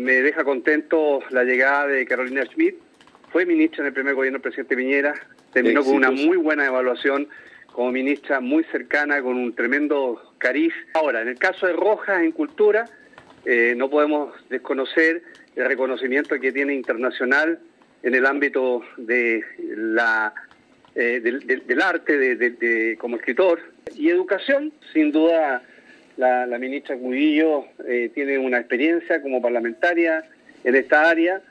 Me deja contento la llegada de Carolina Schmidt. Fue ministra en el primer gobierno del presidente Piñera, terminó con una muy buena evaluación como ministra, muy cercana, con un tremendo cariz. Ahora, en el caso de Rojas en Cultura, no podemos desconocer el reconocimiento que tiene internacional en el ámbito de del arte, como escritor. Y educación, sin duda, la ministra Cubillo tiene una experiencia como parlamentaria en esta área.